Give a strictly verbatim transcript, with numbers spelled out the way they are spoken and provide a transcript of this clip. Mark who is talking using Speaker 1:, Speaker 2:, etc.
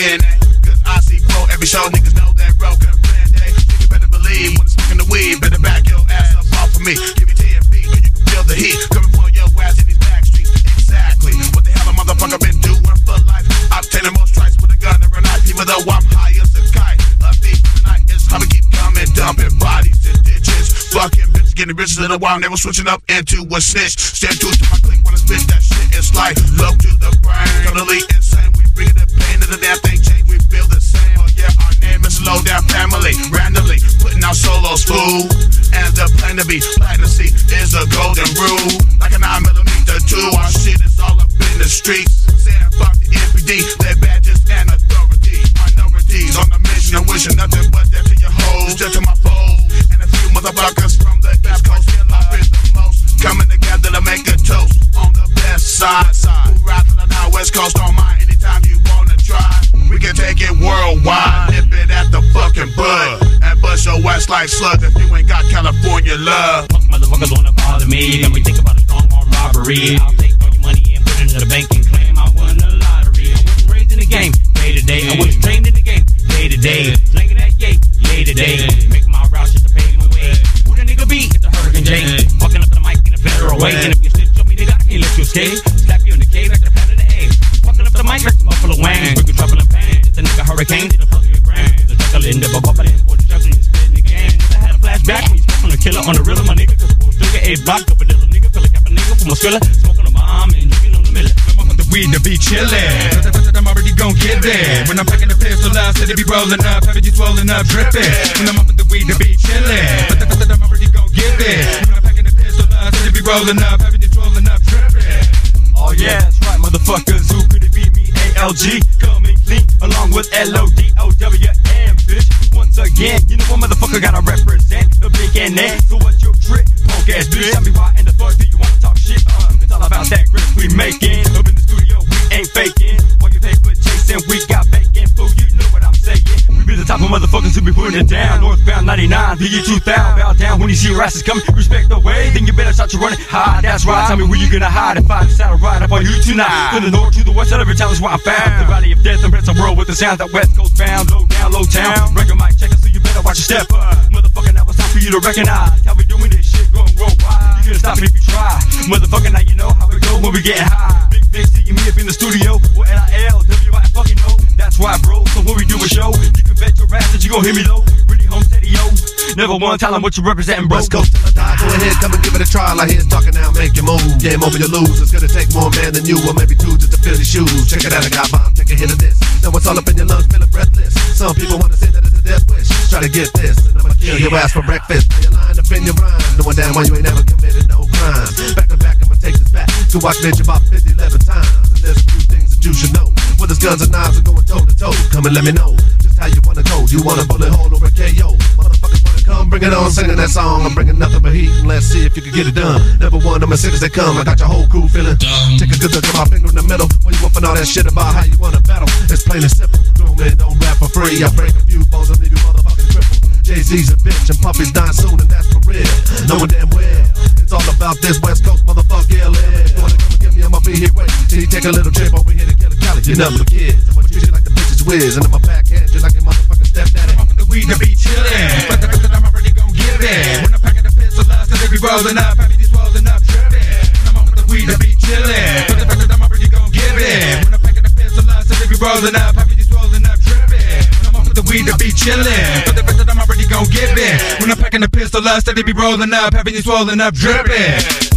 Speaker 1: D N A. Cause I see flow every show, niggas know that road can plan day. You better believe when it's smoking the weed, better back your ass up off of me. Give me ten feet or you can feel the heat coming from your ass in these back streets. Exactly what the hell a motherfucker been doing for life. I'm taking most strikes with a gun every night, even though I'm high as a kite. A thief in the night is how we keep coming, dumping bodies in ditches. Fucking bitches getting riches in a while, never switching up into a snitch. Stand true to my clique when I spit that shit. It's like low to the brain, totally insane. We bring the pain to the damn thing change. We feel the same. Oh yeah, our name is Low Down Family. Randomly putting out solos, fool. And the plan to be see is a golden rule. Like a nine millimeter two, our shit is all up in the streets. Saying fuck the N P D, their badges and authority. Minorities on the mission, wishing nothing but that to your hoes, just to my foes. And a few motherfuckers from the East Coast, feel I been the most. Coming together to make a toast on the best side. Who ride to the now West Coast on mine anytime you wanna try. We can take it worldwide, nip it at the fucking bud, and bust your ass like slugs if you ain't got California love.
Speaker 2: Fuck motherfuckers wanna bother me, got me think about a strong arm robbery. I'll take all your money and put it in the bank and claim I won the lottery. I wasn't raised in the game, day to day. I was trained in the game, day to day. Slanging that yay, yay to day. Make my route just to pave my way. Who the nigga be? It's a Hurricane J. Fucking up the mic in a federal way. And if you snitch on me, nigga, I can't let you escape. Slap you in the cave like the planet of A. Fucking up the mic like the Buffalo Wang. We could trouble and pain. It's a nigga hurricane to the fuck of your brain. The chuckle in the bubbling for the juggling and spitting the game. I had a flashback when you spoke on the killer on the real of my nigga. Cause I was sugar, a block, up a little nigga. Feel like I'm a nigga from a skiller. Smoking a bomb and drinking on the middle.
Speaker 3: I'm on the weed to be chillin'. I'm already gon' get there. When I'm packing the pistol out, said it be rollin' up. Having you swollen up, drippin'. When I'm up with the weed to be chillin'. But I'm already gon' get there. When I'm packing the pistol out, said it be rollin' up. Having you swollen up, drippin'.
Speaker 2: Oh yeah, that's right, motherfuckers. Who could it be? Me, A L G, coming clean, along with L O D O W M, bitch. Once again, you know what motherfucker gotta represent the big N A. So what's your trick, punk ass bitch? Tell me why in the fuck do you wanna talk shit? Uh, it's all about that grip we making. Up in the studio, we ain't faking. While you paper chasing, we got bacon. Fool, you know what I'm saying. We be the type of motherfuckers who be putting it down. Northbound ninety-nine, D E two thousand. Bow down when you see your asses coming. Respect the way, then you better start to run it high. That's right, tell me where you gonna hide if I decide to ride up on you tonight. From the north to the west, at every town is where I'm found. The valley of death impress the world with the sounds that West Coast bound. Low down, low town. Record mic checker, so you better watch your step up. Motherfucker, now it's time for you to recognize how we doing this shit going worldwide. You gonna stop me if you try. Motherfucker, now you know how it go when we get high. Big Big seeing me up in the studio. Or N I L, W I fucking know. That's why, bro. So when we do a show, you can bet your ass that you gon' hear me though. Really home steady, yo. Never one tell them what you representing, bro.
Speaker 4: West Coast till I die. Go ahead, come and give it a try. Like here's talking now, make your move. Game over, you lose. It's gonna take more man than you, or maybe two just to fill your shoes. Check it out, I got bomb. Take a hit of this. Now what's all up in your lungs, feeling breathless. Some people wanna say that it's a death wish. Try to get this, and I'ma kill your ass for breakfast. Now you're lying up in your rhyme, knowing damn well you ain't never committed no crime. Back to back, I'ma take this back. To watch bitch about fifty, eleven times. And there's a few things that you should know. Whether it's guns and knives or going toe to toe. Come and let me know just how you wanna go. You want a bullet hole or a K O? Motherfuckers wanna come, bring it on, singing that song. I'm bringing nothing but heat, and let's see if you can get it done. Never one of my cities that come. I got your whole crew feeling dumb. Take a good look at my finger in the middle. When you whooping all that shit about how you wanna battle, it's plain and simple. Grown men don't rap for free. I break a few bones and leave you motherfucking crippled. Jay-Z's a bitch and Puffy's dying soon, and that's for real. Knowing damn well it's all about this West Coast motherfucker L A. You wanna come and get me, I'ma be here waiting till you take a little trip over here to Killer Cali. You know the kids, I'ma treat you like the bitches whiz, and I'ma backhand you like a motherfucking stepdaddy.
Speaker 3: I'm with the weed to be chillin', but the but I'm already gon' give it. When I'm packing the pistol out, cause they be rollin' up, happy these rollin' up, trippin'. I'm on with the weed to be chillin', but the but I'm already gon' give it. When I'm packing the pistol out, cause they be rollin' up, happy these rollin' up, trippin'. I'm on with the weed to be chillin', but the but I'm already gon' give it. When I'm packing the pistol out, cause they be rollin' up, happy these rollin' up, drippin'.